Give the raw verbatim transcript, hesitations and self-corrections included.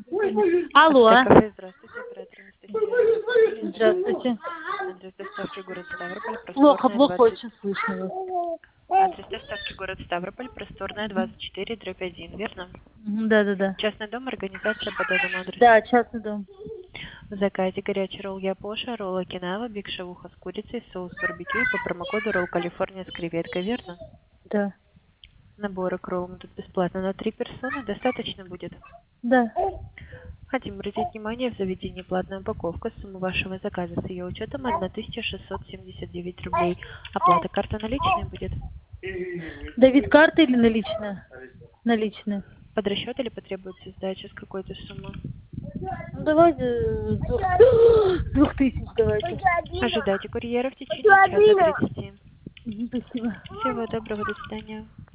Алло. Аптека кафе, здравствуйте, оператор Анастасия. Здравствуйте. Адрес доставки город Ставрополь, Плохо, просторная плохо двадцать. очень слышно вас. Адрес доставки город Ставрополь, просторная двадцать четыре, дробь один, верно? Мгм, Да, да, да. Частный дом, организация по данному адресу. Да, частный дом. В заказе горячий ролл Япоша, ролл Окинава, биг шавуха с курицей, соус барбекю и по промокоду ролл Калифорния с креветкой, верно? Да. Наборы к роллам тут бесплатно на три персоны, достаточно будет? Да. Хотим обратить внимание, в заведении платная упаковка. Сумма вашего заказа с ее учетом тысяча шестьсот семьдесят девять рублей. Оплата карта наличной будет? Давид, карта или наличная? Наличная. Под расчет или потребуется сдача с какой-то суммы? Ну давайте э, двух, двух тысяч давайте. Ожидайте курьера в течение часа тридцати. Мгм, Спасибо. Всего доброго, до свидания.